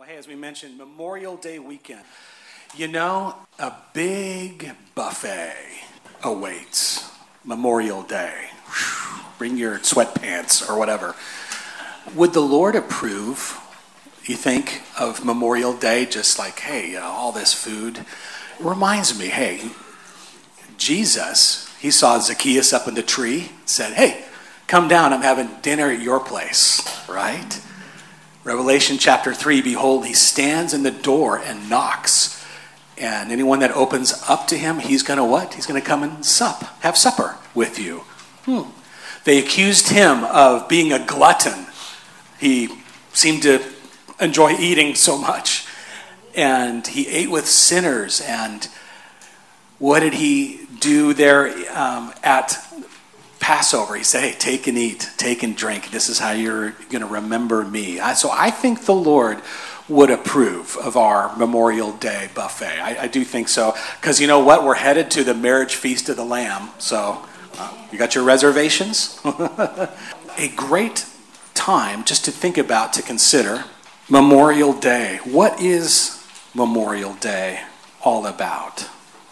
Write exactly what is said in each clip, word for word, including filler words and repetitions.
Well, hey, as we mentioned, Memorial Day weekend. You know, a big buffet awaits Memorial Day. Whew, bring your sweatpants or whatever. Would the Lord approve, you think, of Memorial Day? Just like, hey, uh, all this food. It reminds me, hey, Jesus, he saw Zacchaeus up in the tree, said, hey, come down, I'm having dinner at your place, right? Revelation chapter three, behold, he stands in the door and knocks. And anyone that opens up to him, he's going to what? He's going to come and sup, have supper with you. Hmm. They accused him of being a glutton. He seemed to enjoy eating so much. And he ate with sinners. And what did he do there um, at Passover? He said, hey, take and eat, take and drink. This is how you're going to remember me. I, so I think the Lord would approve of our Memorial Day buffet. I, I do think so. Because you know what? We're headed to the marriage feast of the Lamb. So uh, you got your reservations? A great time just to think about, to consider Memorial Day. What is Memorial Day all about?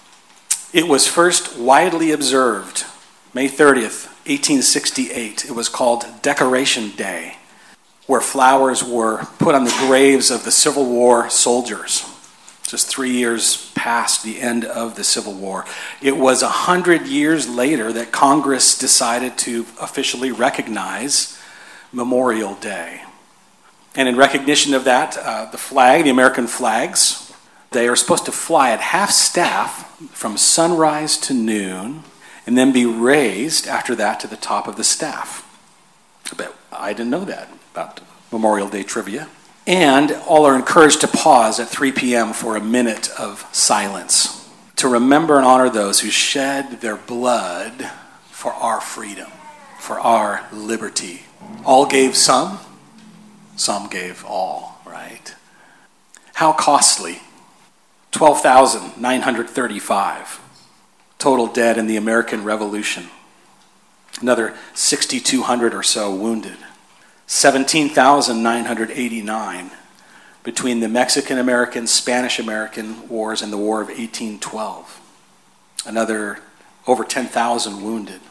It was first widely observed May thirtieth, eighteen sixty-eight. It was called Decoration Day, where flowers were put on the graves of the Civil War soldiers, just three years past the end of the Civil War. It was a hundred years later that Congress decided to officially recognize Memorial Day. And in recognition of that, uh, the flag, the American flags, they are supposed to fly at half staff from sunrise to noon, and then be raised after that to the top of the staff. But I didn't know that about Memorial Day trivia. And all are encouraged to pause at three p.m. for a minute of silence to remember and honor those who shed their blood for our freedom, for our liberty. All gave some, some gave all, right? How costly? twelve thousand nine hundred thirty-five. Total dead in the American Revolution. Another six thousand two hundred or so wounded. seventeen thousand nine hundred eighty-nine between the Mexican-American, Spanish-American wars and the War of eighteen twelve. Another over ten thousand wounded.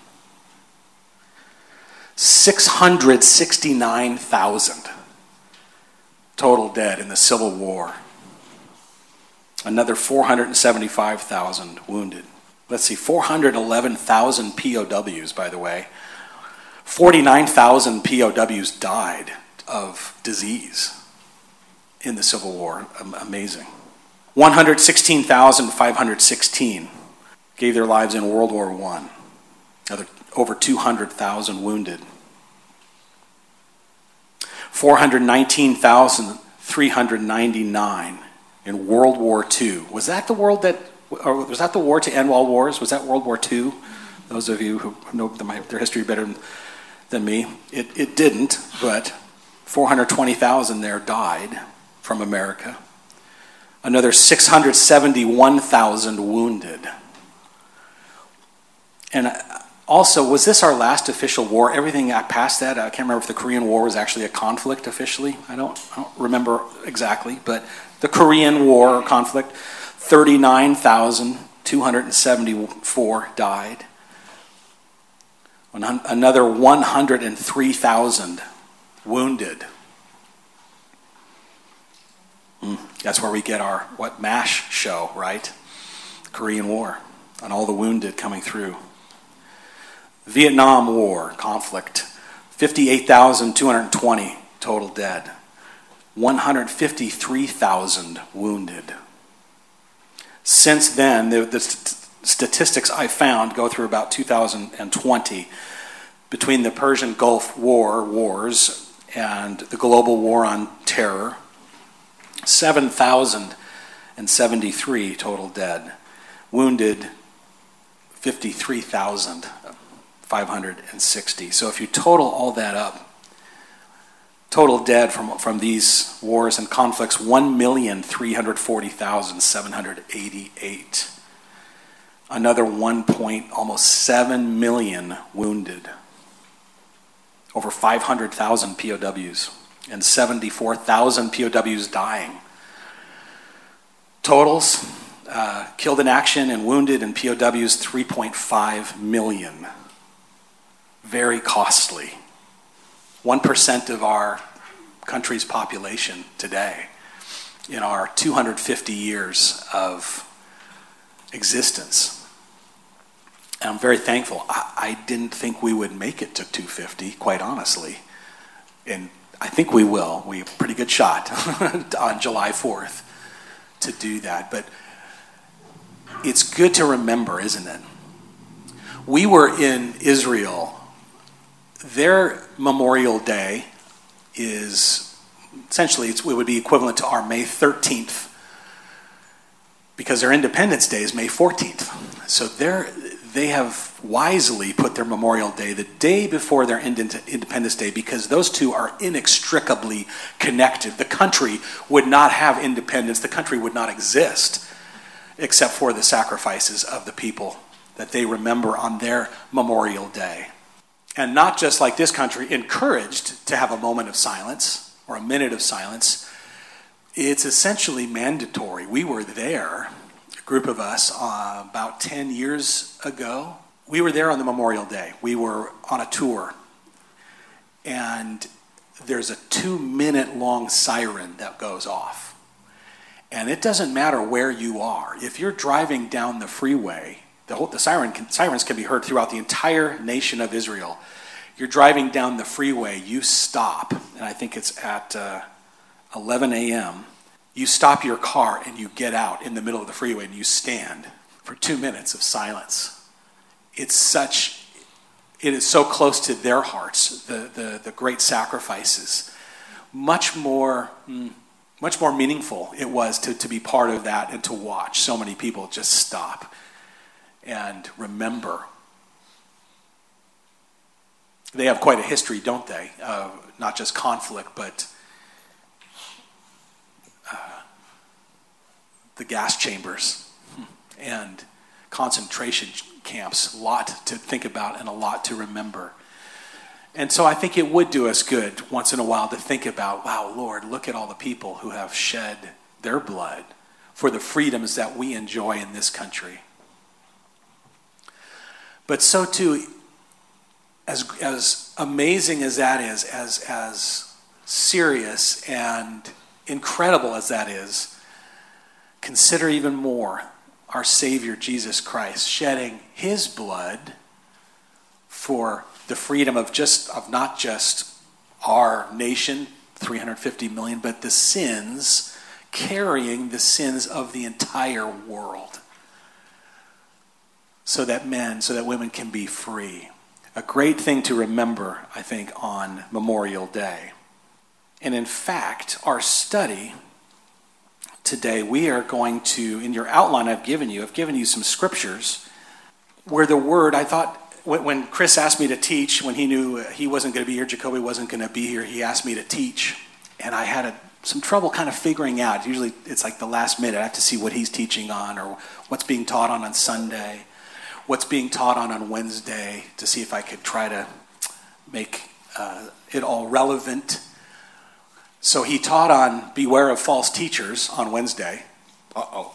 six hundred sixty-nine thousand total dead in the Civil War. Another four hundred seventy-five thousand wounded. Let's see, four hundred eleven thousand P O Ws, by the way. forty-nine thousand P O Ws died of disease in the Civil War. Amazing. one hundred sixteen thousand five hundred sixteen gave their lives in World War One. Another over two hundred thousand wounded. four hundred nineteen thousand three hundred ninety-nine in World War Two. Was that the world that Or was that the war to end all wars? Was that World War Two? Those of you who know their history better than me, it, it didn't, but four hundred twenty thousand there died from America. Another six hundred seventy-one thousand wounded. And also, was this our last official war? Everything past that, I can't remember if the Korean War was actually a conflict officially. I don't, I don't remember exactly, but the Korean War conflict, thirty-nine thousand two hundred seventy-four died. Another one hundred three thousand wounded. Mm, that's where we get our, what, MASH show, right? Korean War, and all the wounded coming through. Vietnam War conflict, fifty-eight thousand two hundred twenty total dead. one hundred fifty-three thousand wounded. Since then, the, the st- statistics I found go through about two thousand twenty. Between the Persian Gulf War, wars, and the global war on terror, seven thousand seventy-three total dead. Wounded, fifty-three thousand five hundred sixty. So if you total all that up, total dead from, from these wars and conflicts, one million three hundred forty thousand seven hundred eighty-eight. Another one point, almost seven million wounded. Over five hundred thousand P O Ws and seventy-four thousand P O Ws dying. Totals, uh, killed in action and wounded in P O Ws, three point five million. Very costly. one percent of our country's population today in our two hundred fifty years of existence. And I'm very thankful. I, I didn't think we would make it to two hundred fifty, quite honestly. And I think we will. We have a pretty good shot on July fourth to do that. But it's good to remember, isn't it? We were in Israel. Their Memorial Day is essentially, it's, it would be equivalent to our May thirteenth, because their Independence Day is May fourteenth. So they're, they have wisely put their Memorial Day the day before their Independence Day, because those two are inextricably connected. The country would not have independence. The country would not exist except for the sacrifices of the people that they remember on their Memorial Day. And not just like this country, encouraged to have a moment of silence or a minute of silence. It's essentially mandatory. We were there, a group of us, uh, about ten years ago. We were there on the Memorial Day. We were on a tour. And there's a two-minute long siren that goes off. And it doesn't matter where you are. If you're driving down the freeway, the whole the siren can, sirens can be heard throughout the entire nation of Israel. You're driving down the freeway, you stop, and I think it's at uh, eleven a.m. You stop your car and you get out in the middle of the freeway and you stand for two minutes of silence. It's such, it is so close to their hearts, the the, the great sacrifices. Much more, much more meaningful it was to, to be part of that and to watch so many people just stop and remember. They have quite a history, don't they? Uh, not just conflict, but uh, the gas chambers and concentration camps. A lot to think about and a lot to remember. And so I think it would do us good once in a while to think about, wow, Lord, look at all the people who have shed their blood for the freedoms that we enjoy in this country. But so too, as as amazing as that is, as as serious and incredible as that is, consider even more our Savior Jesus Christ shedding his blood for the freedom of just of not just our nation, three hundred fifty million, but the sins, carrying the sins of the entire world. So that men, so that women can be free. A great thing to remember, I think, on Memorial Day. And in fact, our study today, we are going to, in your outline I've given you, I've given you some scriptures where the word, I thought, when Chris asked me to teach, when he knew he wasn't going to be here, Jacoby wasn't going to be here, he asked me to teach. And I had a, some trouble kind of figuring out. Usually it's like the last minute. I have to see what he's teaching on or what's being taught on on Sunday. What's being taught on on Wednesday, to see if I could try to make uh, it all relevant. So he taught on beware of false teachers on Wednesday. Uh-oh.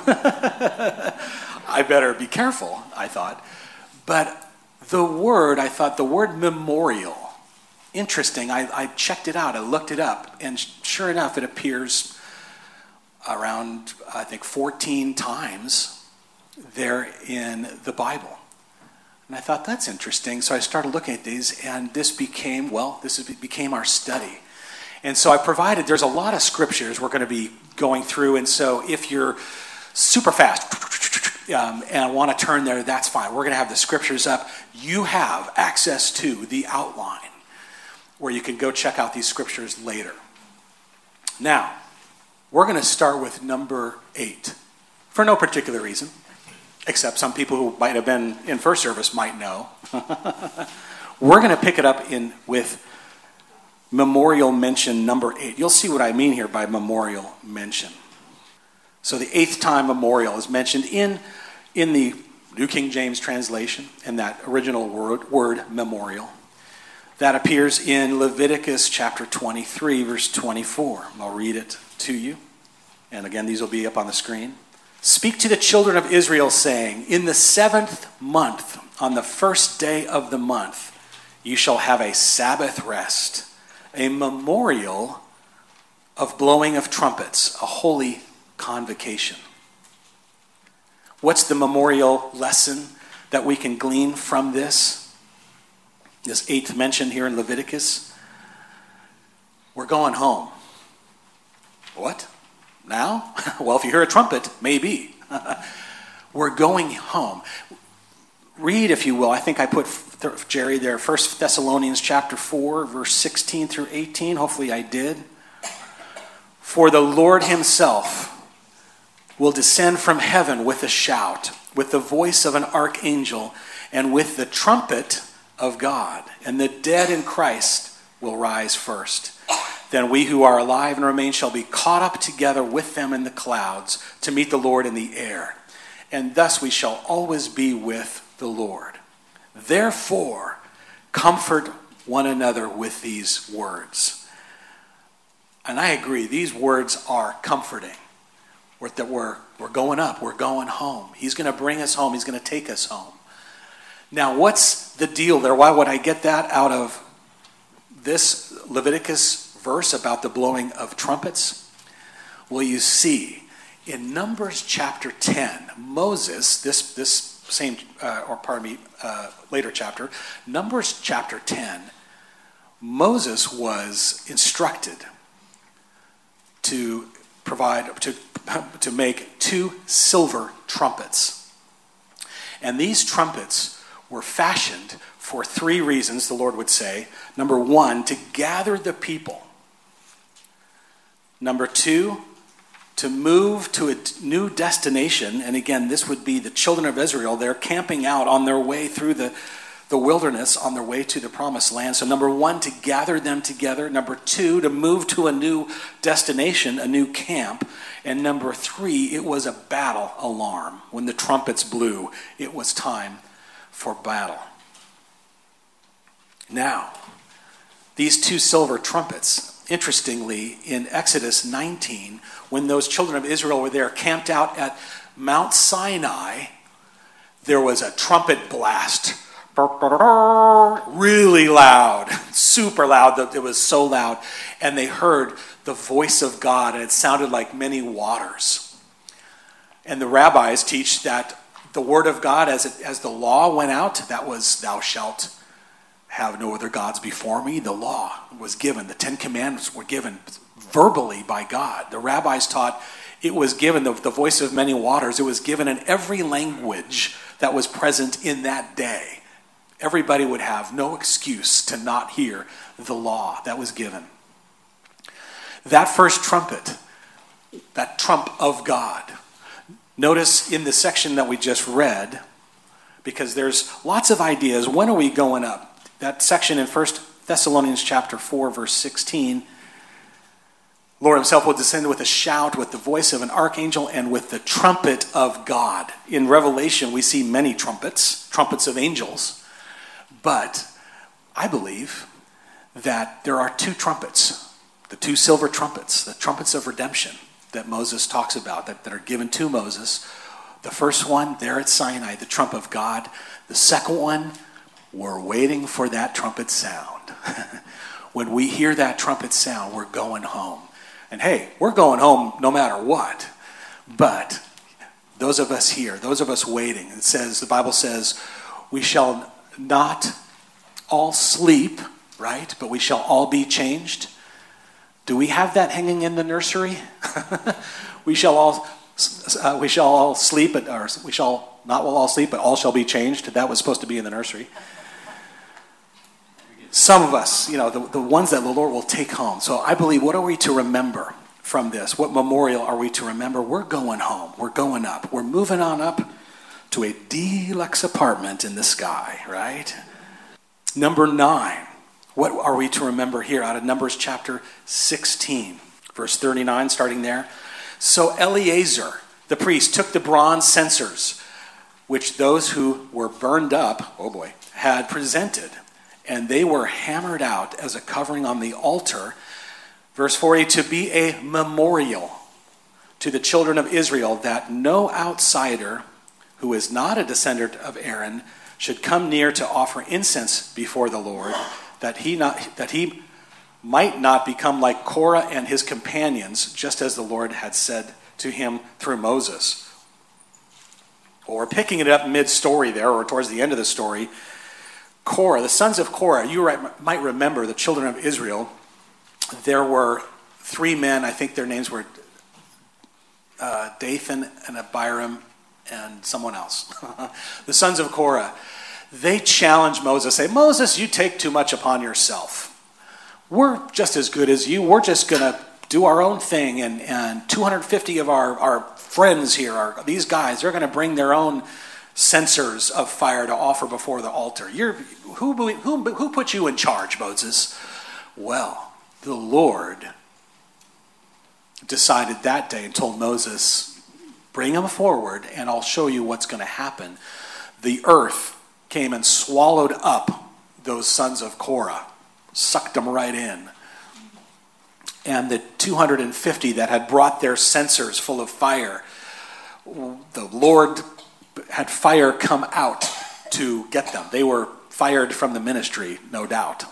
I better be careful, I thought. But the word, I thought the word memorial, interesting. I, I checked it out, I looked it up, and sure enough, it appears around, I think, fourteen times there in the Bible. And I thought, that's interesting. So I started looking at these, and this became, well, this became our study. And so I provided, there's a lot of scriptures we're going to be going through, and so if you're super fast um, and want to turn there, that's fine. We're going to have the scriptures up. You have access to the outline where you can go check out these scriptures later. Now, we're going to start with number eight, for no particular reason. Except some people who might have been in first service might know. We're going to pick it up in with memorial mention number eight. You'll see what I mean here by memorial mention. So the eighth time memorial is mentioned in, in the New King James translation, and that original word, word memorial. That appears in Leviticus chapter twenty-three, verse twenty-four. I'll read it to you. And again, these will be up on the screen. Speak to the children of Israel, saying, in the seventh month, on the first day of the month, you shall have a Sabbath rest, a memorial of blowing of trumpets, a holy convocation. What's the memorial lesson that we can glean from this? This eighth mention here in Leviticus. We're going home. What? Now? Well, if you hear a trumpet, maybe. We're going home. Read, if you will. I think I put, Jerry, there, First Thessalonians chapter four, verse sixteen through eighteen. Hopefully I did. For the Lord himself will descend from heaven with a shout, with the voice of an archangel, and with the trumpet of God, and the dead in Christ will rise first. Then we who are alive and remain shall be caught up together with them in the clouds to meet the Lord in the air. And thus we shall always be with the Lord. Therefore, comfort one another with these words. And I agree, these words are comforting. We're, that we're, we're going up, we're going home. He's going to bring us home, he's going to take us home. Now, what's the deal there? Why would I get that out of this Leviticus verse about the blowing of trumpets? Well, you see, in Numbers chapter ten, Moses, this this same, uh, or pardon me, uh, later chapter, Numbers chapter ten, Moses was instructed to provide, to, to make two silver trumpets. And these trumpets were fashioned for three reasons, the Lord would say. Number one, to gather the people. Number two, to move to a new destination. And again, this would be the children of Israel. They're camping out on their way through the, the wilderness, on their way to the promised land. So number one, to gather them together. Number two, to move to a new destination, a new camp. And number three, it was a battle alarm. When the trumpets blew, it was time for battle. Now, these two silver trumpets, interestingly, in Exodus nineteen, when those children of Israel were there camped out at Mount Sinai, there was a trumpet blast. Really loud, super loud. It was so loud. And they heard the voice of God, and it sounded like many waters. And the rabbis teach that the word of God, as it, as the law went out, that was, thou shalt have no other gods before me. The law was given. The Ten Commandments were given verbally by God. The rabbis taught it was given, the, the voice of many waters, it was given in every language that was present in that day. Everybody would have no excuse to not hear the law that was given. That first trumpet, that trump of God, notice in the section that we just read, because there's lots of ideas. When are we going up? That section in First Thessalonians chapter four, verse sixteen. Lord himself will descend with a shout, with the voice of an archangel, and with the trumpet of God. In Revelation, we see many trumpets, trumpets of angels. But I believe that there are two trumpets, the two silver trumpets, the trumpets of redemption that Moses talks about, that, that are given to Moses. The first one, there at Sinai, the trump of God. The second one, we're waiting for that trumpet sound. When we hear that trumpet sound, we're going home. And hey, we're going home no matter what. But those of us here, those of us waiting, it says, the Bible says, we shall not all sleep, right? But we shall all be changed. Do we have that hanging in the nursery? we shall all uh, we shall all sleep, but, or we shall not all sleep, but all shall be changed. That was supposed to be in the nursery. Some of us, you know, the, the ones that the Lord will take home. So I believe, what are we to remember from this? What memorial are we to remember? We're going home. We're going up. We're moving on up to a deluxe apartment in the sky, right? Number nine. What are we to remember here out of Numbers chapter sixteen, verse thirty-nine, starting there? So Eleazar, the priest, took the bronze censers, which those who were burned up, oh boy, had presented, and they were hammered out as a covering on the altar. Verse forty, to be a memorial to the children of Israel, that no outsider who is not a descendant of Aaron should come near to offer incense before the Lord, that he not that he might not become like Korah and his companions, just as the Lord had said to him through Moses. Or picking it up mid-story there, or towards the end of the story, Korah, the sons of Korah, you might remember the children of Israel. There were three men, I think their names were uh, Dathan and Abiram and someone else. The sons of Korah. They challenged Moses, say, Moses, you take too much upon yourself. We're just as good as you. We're just going to do our own thing. And, and two hundred fifty of our, our friends here, are these guys, they're going to bring their own censers of fire to offer before the altar. You're, who, who, who put you in charge, Moses? Well, the Lord decided that day and told Moses, bring them forward and I'll show you what's going to happen. The earth came and swallowed up those sons of Korah, sucked them right in. And the two hundred fifty that had brought their censers full of fire, the Lord had fire come out to get them. They were fired from the ministry, no doubt.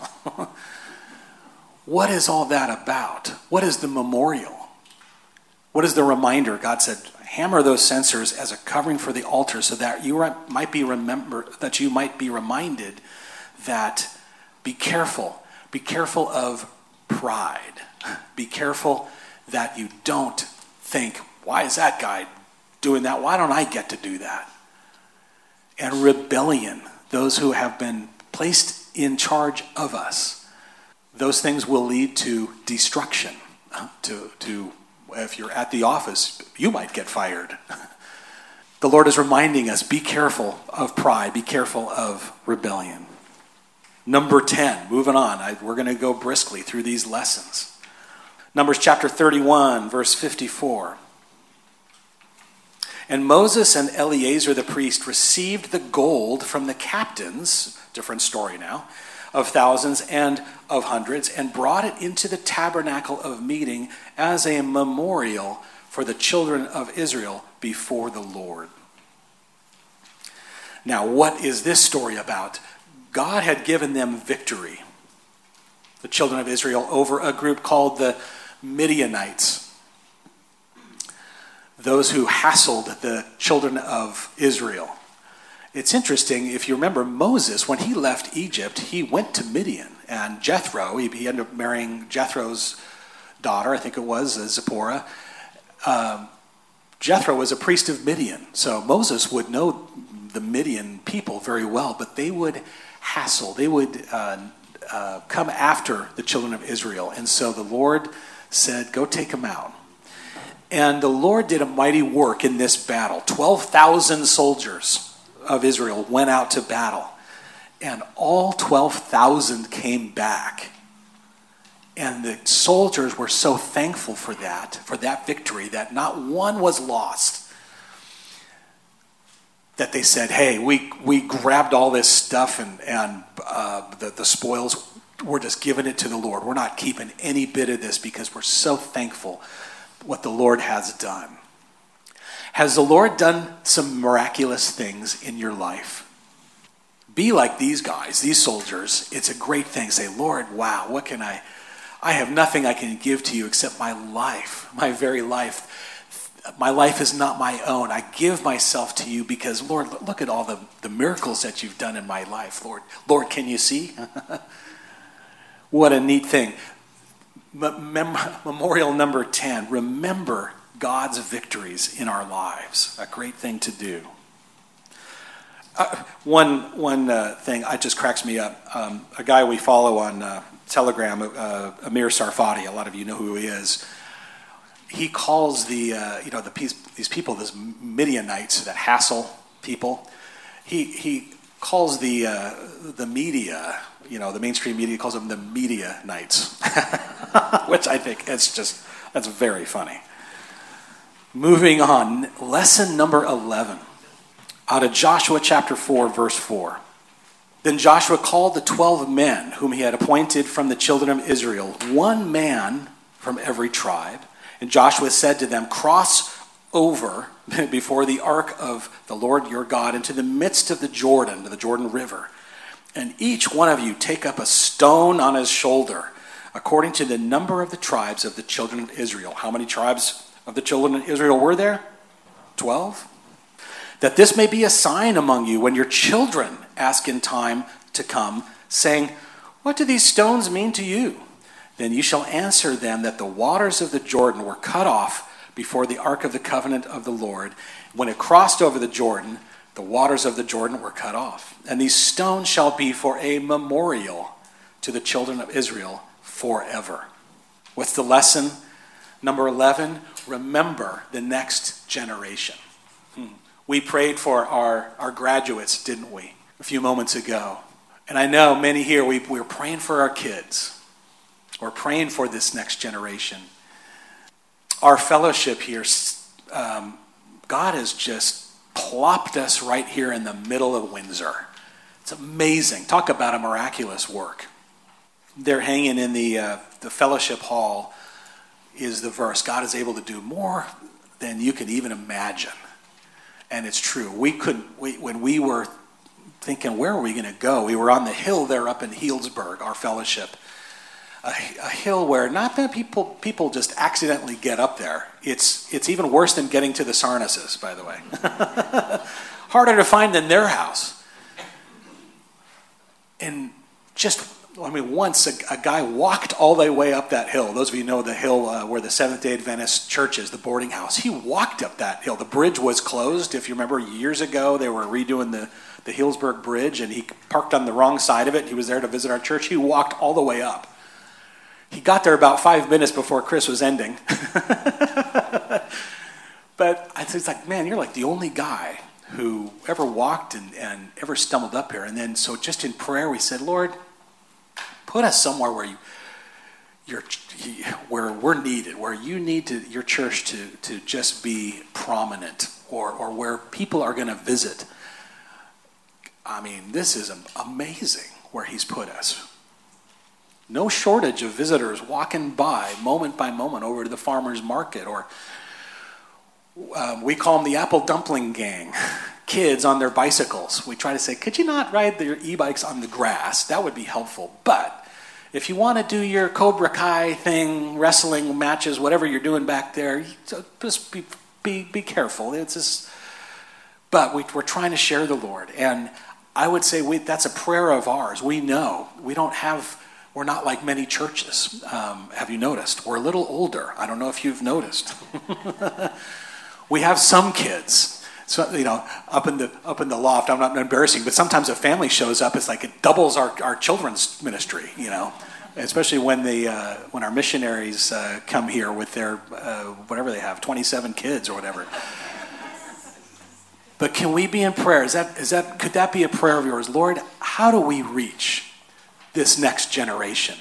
What is all that about? What is the memorial? What is the reminder? God said, hammer those censers as a covering for the altar, so that you might be remember that you might be reminded that be careful. Be careful of pride. Be careful that you don't think, why is that guy doing that? Why don't I get to do that? And rebellion, those who have been placed in charge of us, those things will lead to destruction. To, to if you're at the office, you might get fired. The Lord is reminding us, be careful of pride, be careful of rebellion. Number ten, moving on. I, we're going to go briskly through these lessons. Numbers chapter thirty-one, verse fifty-four. And Moses and Eleazar the priest received the gold from the captains, different story now, of thousands and of hundreds, and brought it into the tabernacle of meeting as a memorial for the children of Israel before the Lord. Now, what is this story about? God had given them victory, the children of Israel, over a group called the Midianites, those who hassled the children of Israel. It's interesting, if you remember Moses, when he left Egypt, he went to Midian, and Jethro, he, he ended up marrying Jethro's daughter, I think it was, uh, Zipporah. Um, Jethro was a priest of Midian, so Moses would know the Midian people very well, but they would hassle, they would uh, uh, come after the children of Israel. And so the Lord said, go take them out. And the Lord did a mighty work in this battle. twelve thousand soldiers of Israel went out to battle. And all twelve thousand came back. And the soldiers were so thankful for that, for that victory, that not one was lost. That they said, hey, we we grabbed all this stuff and, and uh, the, the spoils, we're just giving it to the Lord. We're not keeping any bit of this because we're so thankful what the Lord has done. Has the Lord done some miraculous things in your life? Be like these guys, these soldiers. It's a great thing. Say, Lord, wow, what can I, I have nothing I can give to you except my life, my very life. My life is not my own. I give myself to you because, Lord, look at all the, the miracles that you've done in my life, Lord. Lord, can you see? What a neat thing. Mem- memorial number ten, remember God's victories in our lives. A great thing to do. Uh, one one uh, thing, it just cracks me up. Um, a guy we follow on uh, Telegram, uh, Amir Sarfati, a lot of you know who he is. He calls the, uh, you know, the these people, these Midianites that hassle people. He he calls the uh, the media, you know, the mainstream media calls them the media nights, which I think it's just that's very funny. Moving on, lesson number eleven, out of Joshua chapter four, verse four. Then Joshua called the twelve men whom he had appointed from the children of Israel, one man from every tribe. And Joshua said to them, cross over before the ark of the Lord your God into the midst of the Jordan, to the Jordan River. And each one of you take up a stone on his shoulder, according to the number of the tribes of the children of Israel. How many tribes of the children of Israel were there? Twelve. That this may be a sign among you when your children ask in time to come, saying, what do these stones mean to you? Then you shall answer them that the waters of the Jordan were cut off before the ark of the covenant of the Lord. When it crossed over the Jordan, the waters of the Jordan were cut off. And these stones shall be for a memorial to the children of Israel forever. What's the lesson? Number eleven, remember the next generation. Hmm. We prayed for our, our graduates, didn't we, a few moments ago? And I know many here, we, we're praying for our kids. We're praying for this next generation. Our fellowship here, um, God has just plopped us right here in the middle of Windsor. It's amazing. Talk about a miraculous work. They're hanging in the uh, the fellowship hall is the verse, God is able to do more than you can even imagine. And it's true. We couldn't, we, when we were thinking, where are we going to go? We were on the hill there up in Healdsburg, our fellowship. A, a hill where not that people people just accidentally get up there. It's it's even worse than getting to the Sarnaces, by the way. Harder to find than their house. And just, I mean, once a, a guy walked all the way up that hill. Those of you know the hill uh, where the Seventh-day Adventist church is, the boarding house. He walked up that hill. The bridge was closed. If you remember, years ago, they were redoing the, the Healdsburg Bridge, and he parked on the wrong side of it. He was there to visit our church. He walked all the way up. He got there about five minutes before Chris was ending. But I was like, man, you're like the only guy who ever walked and, and ever stumbled up here. And then so just in prayer, we said, Lord, put us somewhere where you, you're, where we're needed, where you need to, your church to, to just be prominent, or, or where people are going to visit. I mean, this is amazing where he's put us. No shortage of visitors walking by moment by moment over to the farmer's market, or um, we call them the apple dumpling gang. Kids on their bicycles. We try to say, could you not ride your e-bikes on the grass? That would be helpful. But if you want to do your Cobra Kai thing, wrestling matches, whatever you're doing back there, just be be, be careful. It's just, but we, we're trying to share the Lord. And I would say we, that's a prayer of ours. We know. We don't have... We're not like many churches. Um, have you noticed? We're a little older. I don't know if you've noticed. We have some kids, so you know, up in the up in the loft. I'm not embarrassing, but sometimes a family shows up. It's like it doubles our, our children's ministry. You know, especially when the uh, when our missionaries uh, come here with their uh, whatever they have, twenty-seven kids or whatever. But can we be in prayer? Is that is that could that be a prayer of yours, Lord? How do we reach this next generation?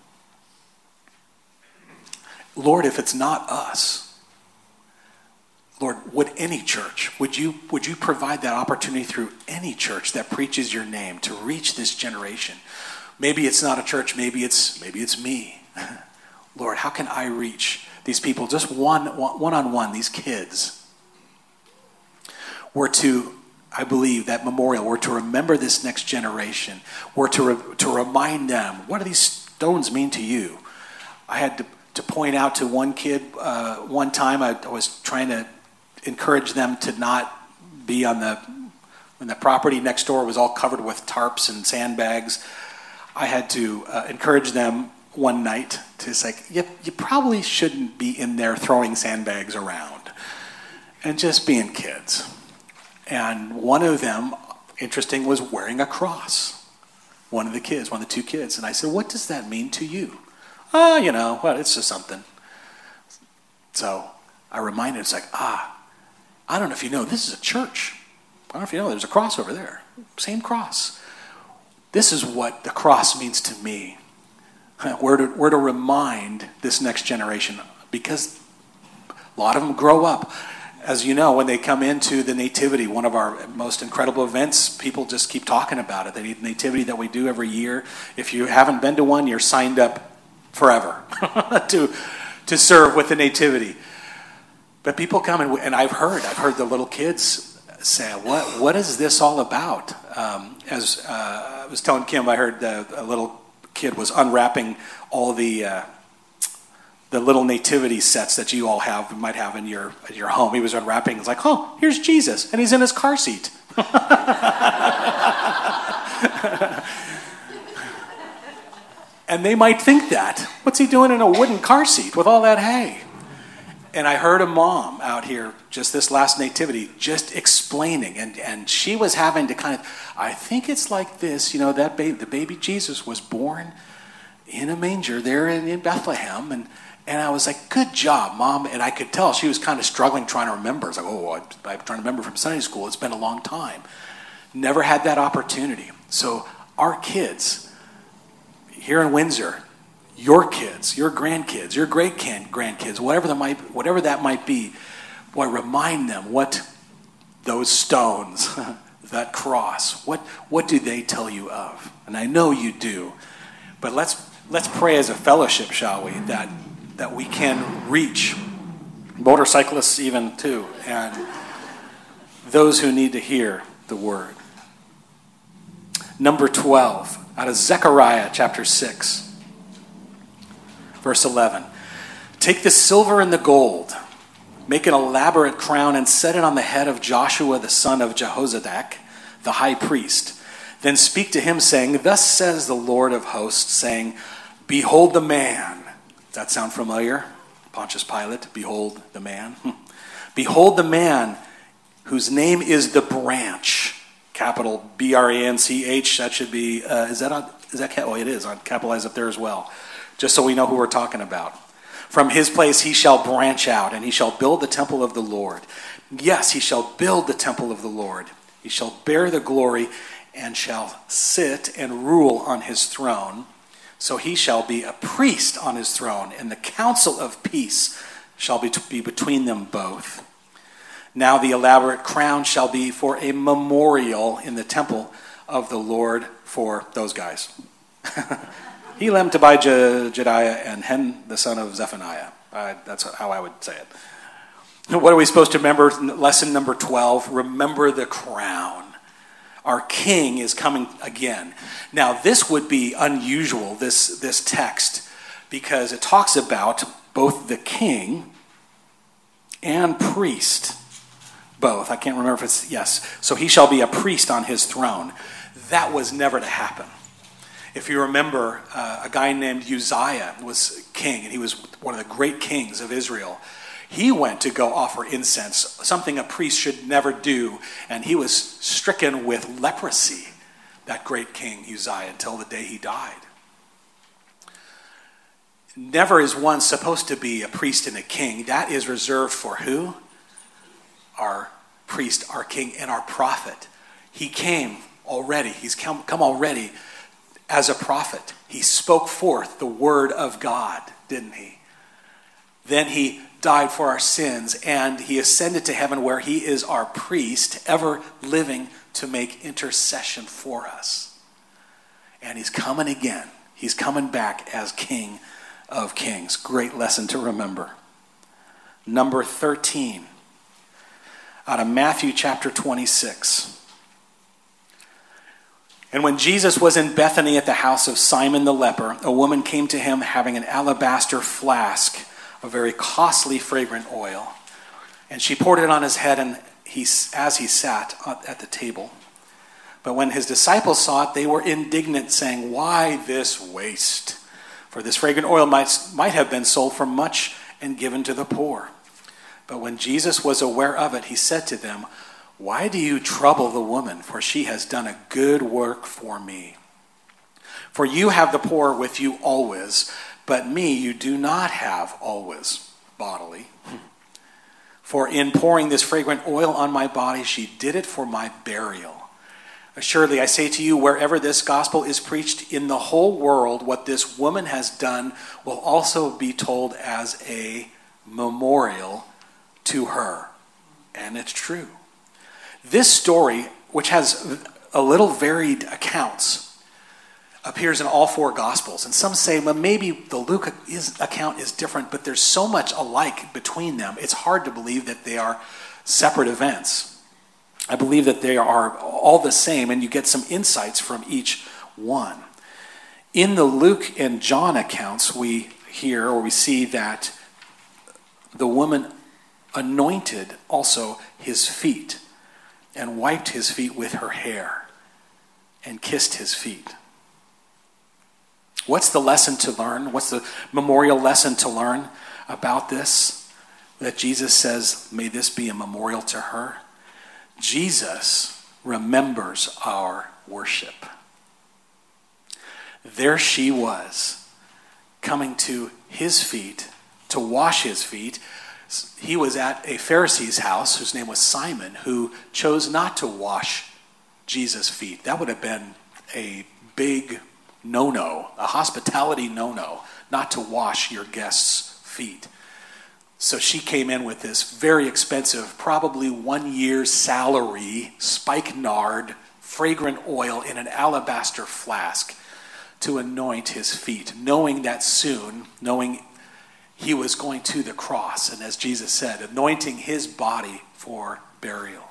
Lord, if it's not us, Lord, would any church, would you would you provide that opportunity through any church that preaches your name to reach this generation? Maybe it's not a church, maybe it's maybe it's me. Lord, how can I reach these people just one one on one, these kids? We're to I believe that memorial, we're to remember this next generation. We're to re- to remind them, what do these stones mean to you? I had to, to point out to one kid uh, one time, I, I was trying to encourage them to not be on the, when the property next door was all covered with tarps and sandbags. I had to uh, encourage them one night to say, you, you probably shouldn't be in there throwing sandbags around. And just being kids. And one of them, interesting, was wearing a cross. One of the kids, one of the two kids. And I said, what does that mean to you? Oh, you know, well, it's just something. So I reminded him, it's like, ah, I don't know if you know, this is a church. I don't know if you know, there's a cross over there. Same cross. This is what the cross means to me. We're to, we're to remind this next generation, because a lot of them grow up. as you know, when they come into the Nativity, one of our most incredible events, people just keep talking about it. The Nativity that we do every year. If you haven't been to one, you're signed up forever to to serve with the Nativity. But people come, and, and I've heard, I've heard the little kids say, what what is this all about? Um, as uh, I was telling Kim, I heard the, a little kid was unwrapping all the uh, the little nativity sets that you all have, might have in your in your home. He was unwrapping. It's like, oh, here's Jesus, and he's in his car seat. And they might think that. What's he doing in a wooden car seat with all that hay? And I heard a mom out here just this last nativity just explaining, and, and she was having to kind of, I think it's like this, you know, that baby, the baby Jesus was born in a manger there in, in Bethlehem, and and I was like, good job, Mom. And I could tell she was kind of struggling trying to remember. I was like, oh, I, I'm trying to remember from Sunday school. It's been a long time. Never had that opportunity. So our kids here in Windsor, your kids, your grandkids, your great grandkids, whatever that might, whatever that might be, boy, remind them what those stones, that cross, what what do they tell you of? And I know you do, but let's let's pray as a fellowship, shall we, that that we can reach motorcyclists even too, and those who need to hear the word. Number twelve, out of Zechariah chapter six, verse eleven. Take the silver and the gold, make an elaborate crown, and set it on the head of Joshua the son of Jehozadak, the high priest. Then speak to him, saying, thus says the Lord of hosts, saying, behold the man. Does that sound familiar? Pontius Pilate, behold the man. Behold the man whose name is the branch. Capital B R A N C H. That should be, uh, is that on, is that, oh, it is on, capitalized up there as well. Just so we know who we're talking about. From his place he shall branch out, and he shall build the temple of the Lord. Yes, he shall build the temple of the Lord. He shall bear the glory, and shall sit and rule on his throne. So he shall be a priest on his throne, and the counsel of peace shall be, be between them both. Now the elaborate crown shall be for a memorial in the temple of the Lord for those guys. Helem, Tobiah, Jediah, and Hen, the son of Zephaniah. Uh, that's how I would say it. What are we supposed to remember? Lesson number twelve, remember the crown. Our king is coming again. Now, this would be unusual, this, this text, because it talks about both the king and priest. Both. I can't remember if it's, yes. So he shall be a priest on his throne. That was never to happen. If you remember, uh, a guy named Uzziah was king, and he was one of the great kings of Israel. He went to go offer incense, something a priest should never do, and he was stricken with leprosy, that great king Uzziah, until the day he died. Never is one supposed to be a priest and a king. That is reserved for who? Our priest, our king, and our prophet. He came already. He's come, come already as a prophet. He spoke forth the word of God, didn't he? Then he died for our sins, and he ascended to heaven, where he is our priest, ever living to make intercession for us. And he's coming again. He's coming back as King of Kings. Great lesson to remember. Number thirteen, out of Matthew chapter twenty-six. And when Jesus was in Bethany at the house of Simon the leper, a woman came to him having an alabaster flask of very costly fragrant oil. And she poured it on his head, and he, as he sat at the table. But when his disciples saw it, they were indignant, saying, why this waste? For this fragrant oil might, might have been sold for much and given to the poor. But when Jesus was aware of it, he said to them, why do you trouble the woman? For she has done a good work for me. For you have the poor with you always, but me you do not have always bodily. For in pouring this fragrant oil on my body, she did it for my burial. Assuredly, I say to you, wherever this gospel is preached in the whole world, what this woman has done will also be told as a memorial to her. and it's true. This story, which has a little varied accounts, appears in all four Gospels. And some say, well, maybe the Luke is, account is different, but there's so much alike between them, it's hard to believe that they are separate events. I believe that they are all the same, and you get some insights from each one. In the Luke and John accounts, we hear or we see that the woman anointed also his feet and wiped his feet with her hair and kissed his feet. What's the lesson to learn? What's the memorial lesson to learn about this? That Jesus says, may this be a memorial to her. Jesus remembers our worship. There she was, coming to his feet, to wash his feet. He was at a Pharisee's house, whose name was Simon, who chose not to wash Jesus' feet. That would have been a big no-no, a hospitality no-no, not to wash your guests' feet. So she came in with this very expensive, probably one year's salary, spikenard, fragrant oil in an alabaster flask to anoint his feet, knowing that soon, knowing he was going to the cross, and as Jesus said, anointing his body for burial.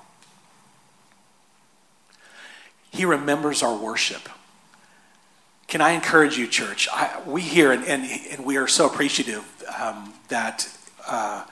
He remembers our worship. Can I encourage you, church? I, we hear, and, and, and we are so appreciative um, that uh,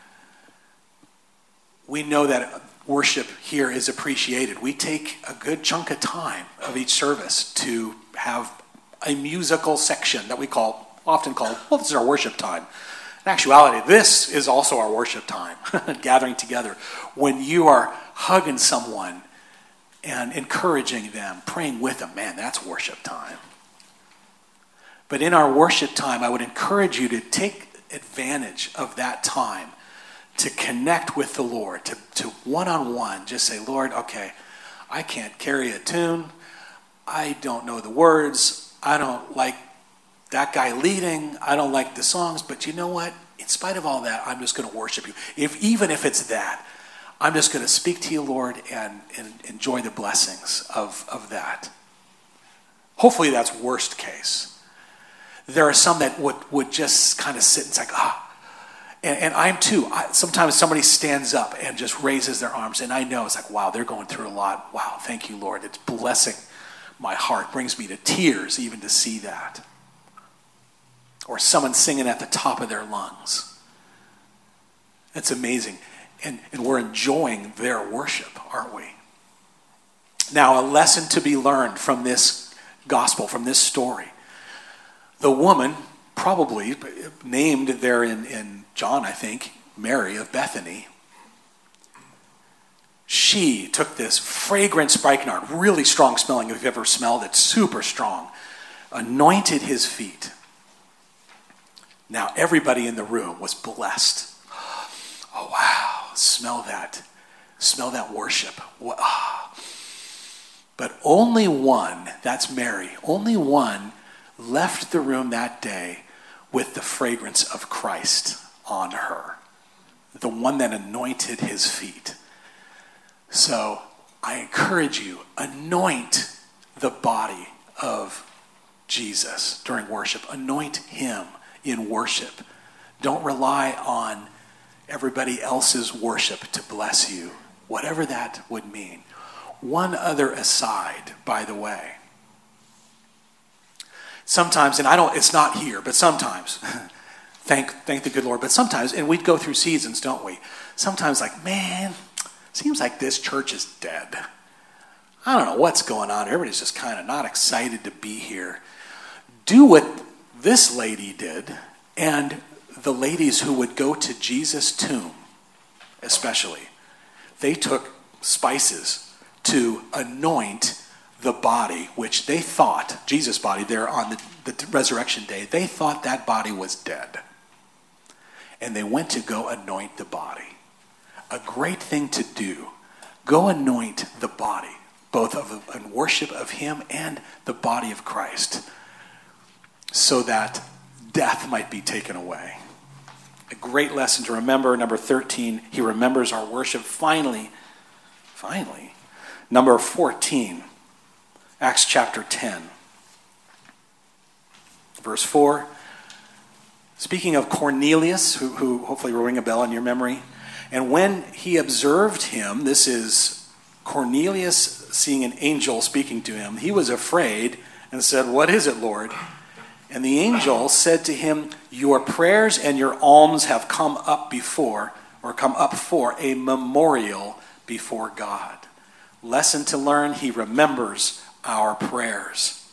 we know that worship here is appreciated. We take a good chunk of time of each service to have a musical section that we call, often call, well, this is our worship time. In actuality, this is also our worship time, gathering together. When you are hugging someone and encouraging them, praying with them, man, that's worship time. But in our worship time, I would encourage you to take advantage of that time to connect with the Lord, to, to one-on-one, just say, Lord, okay, I can't carry a tune. I don't know the words. I don't like that guy leading. I don't like the songs. But you know what? In spite of all that, I'm just going to worship you. If even if it's that, I'm just going to speak to you, Lord, and, and enjoy the blessings of, of that. Hopefully that's worst case. There are some that would, would just kind of sit and say, ah. And, and I'm too. I, sometimes somebody stands up and just raises their arms, and I know it's like, wow, they're going through a lot. Wow, thank you, Lord. It's blessing my heart. Brings me to tears even to see that. Or someone singing at the top of their lungs. It's amazing. And, and we're enjoying their worship, aren't we? Now, a lesson to be learned from this gospel, from this story. The woman, probably named there in, in John, I think, Mary of Bethany, she took this fragrant spikenard, really strong smelling, if you've ever smelled it, super strong, anointed his feet. Now everybody in the room was blessed. Oh, wow, smell that. Smell that worship. But only one, that's Mary, only one left the room that day with the fragrance of Christ on her. The one that anointed his feet. So I encourage you, anoint the body of Jesus during worship. Anoint him in worship. Don't rely on everybody else's worship to bless you, whatever that would mean. One other aside, by the way. Sometimes, and I don't, it's not here, but sometimes, thank thank the good Lord, but sometimes, and we'd go through seasons, don't we? Sometimes like, man, seems like this church is dead. I don't know what's going on. Everybody's just kind of not excited to be here. Do what this lady did, and the ladies who would go to Jesus' tomb, especially, they took spices to anoint the body, which they thought, Jesus' body there on the, the resurrection day, they thought that body was dead. And they went to go anoint the body. A great thing to do. Go anoint the body, both of in worship of him and the body of Christ, so that death might be taken away. A great lesson to remember. Number thirteen, he remembers our worship. Finally, finally, number fourteen, Acts chapter ten. Verse four, speaking of Cornelius, who, who hopefully will ring a bell in your memory, and when he observed him, this is Cornelius seeing an angel speaking to him, he was afraid and said, "What is it, Lord?" And the angel said to him, "Your prayers and your alms have come up before, or come up for a memorial before God." Lesson to learn, he remembers our prayers.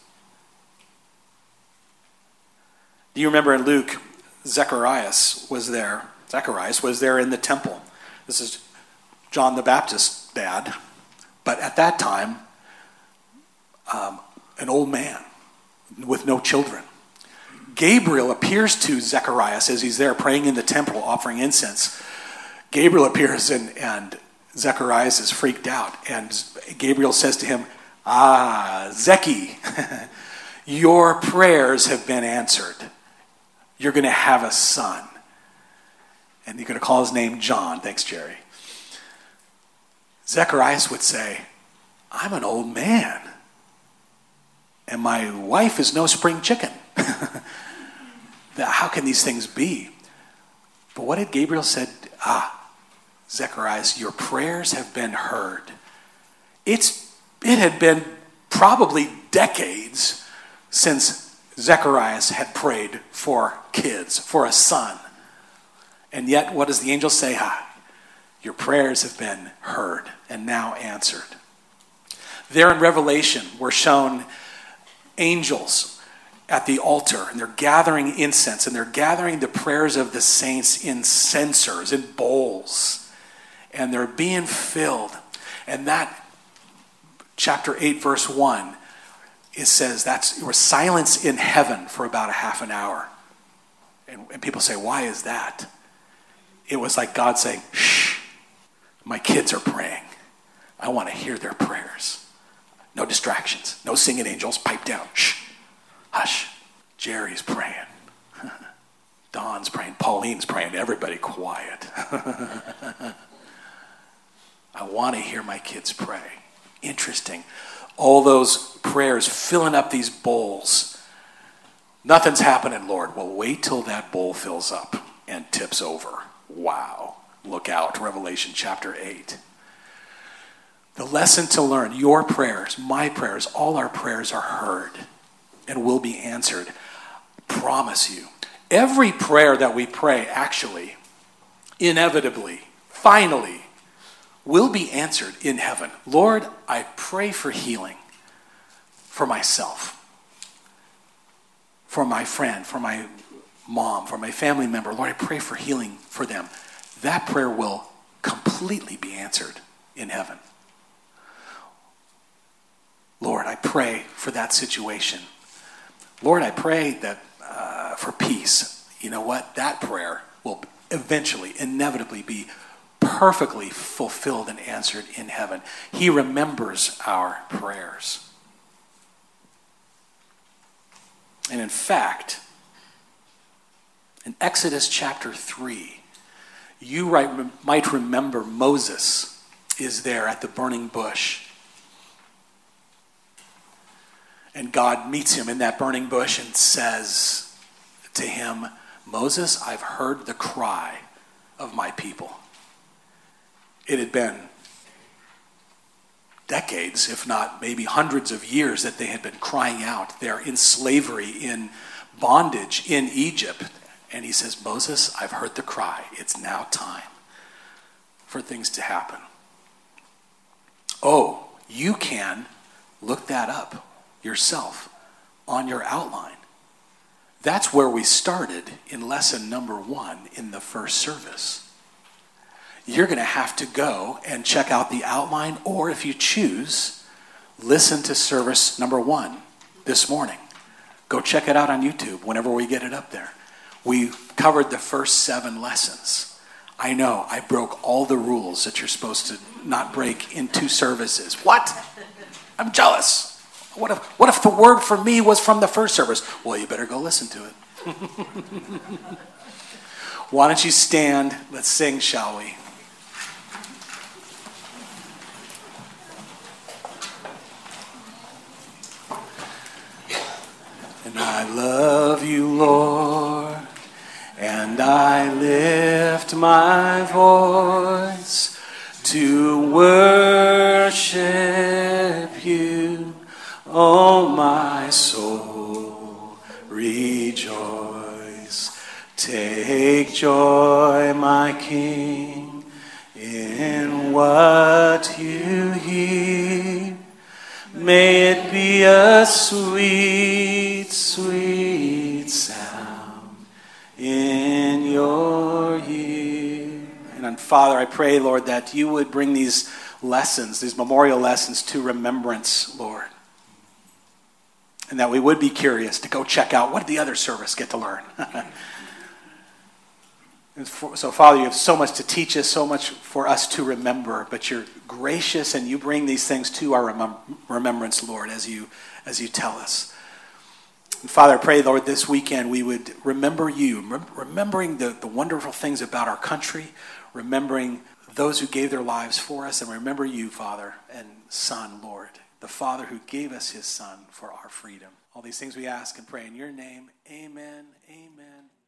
Do you remember in Luke, Zacharias was there. Zacharias was there in the temple. This is John the Baptist's dad. But at that time, um, an old man with no children. Gabriel appears to Zacharias as he's there praying in the temple, offering incense. Gabriel appears and, and Zacharias is freaked out. And Gabriel says to him, "Ah, Zeki, your prayers have been answered. You're going to have a son. And you're going to call his name John." Thanks, Jerry. Zacharias would say, "I'm an old man. And my wife is no spring chicken. How can these things be?" But what did Gabriel said? "Ah, Zacharias, your prayers have been heard." It's it had been probably decades since Zacharias had prayed for kids, for a son. And yet, what does the angel say? "Ah, your prayers have been heard and now answered." There in Revelation, we're shown angels at the altar, and they're gathering incense, and they're gathering the prayers of the saints in censers, in bowls, and they're being filled. And that, chapter eight, verse one, it says that's there was silence in heaven for about a half an hour. And, and people say, "Why is that?" It was like God saying, "Shh, my kids are praying. I want to hear their prayers. No distractions, no singing angels, pipe down. Shh. Hush, Jerry's praying. Don's praying. Pauline's praying. Everybody quiet." I want to hear my kids pray. Interesting. All those prayers filling up these bowls. Nothing's happening, Lord. Well, wait till that bowl fills up and tips over. Wow. Look out. Revelation chapter eight. The lesson to learn, your prayers, my prayers, all our prayers are heard and will be answered. Promise you. Every prayer that we pray, actually, inevitably, finally, will be answered in heaven. Lord, I pray for healing for myself, for my friend, for my mom, for my family member. Lord, I pray for healing for them. That prayer will completely be answered in heaven. Lord, I pray for that situation. Lord, I pray that uh, for peace. You know what? That prayer will eventually, inevitably be perfectly fulfilled and answered in heaven. He remembers our prayers. And in fact, in Exodus chapter three, you might remember Moses is there at the burning bush. And God meets him in that burning bush and says to him, "Moses, I've heard the cry of my people." It had been decades, if not maybe hundreds of years, that they had been crying out. They're in slavery, in bondage in Egypt. And he says, "Moses, I've heard the cry. It's now time for things to happen." Oh, you can look that up yourself on your outline. That's where we started in lesson number one in the first service. You're going to have to go and check out the outline, or if you choose, listen to service number one this morning. Go check it out on YouTube whenever we get it up there. We covered the first seven lessons. I know, I broke all the rules that you're supposed to not break in two services. What? I'm jealous. What if, what if the word for me was from the first service? Well, you better go listen to it. Why don't you stand? Let's sing, shall we? And I love you, Lord, and I lift my voice to worship you, oh my soul, rejoice. Take joy, my King, in what you hear. May it be a sweet, sweet sound in your ear. And Father, I pray, Lord, that you would bring these lessons, these memorial lessons to remembrance, Lord. And that we would be curious to go check out, what did the other service get to learn? So, Father, you have so much to teach us, so much for us to remember, but you're gracious and you bring these things to our remem- remembrance, Lord, as you as you tell us. And Father, I pray, Lord, this weekend we would remember you, rem- remembering the, the wonderful things about our country, remembering those who gave their lives for us, and remember you, Father, and Son, Lord, the Father who gave us his Son for our freedom. All these things we ask and pray in your name. Amen, amen.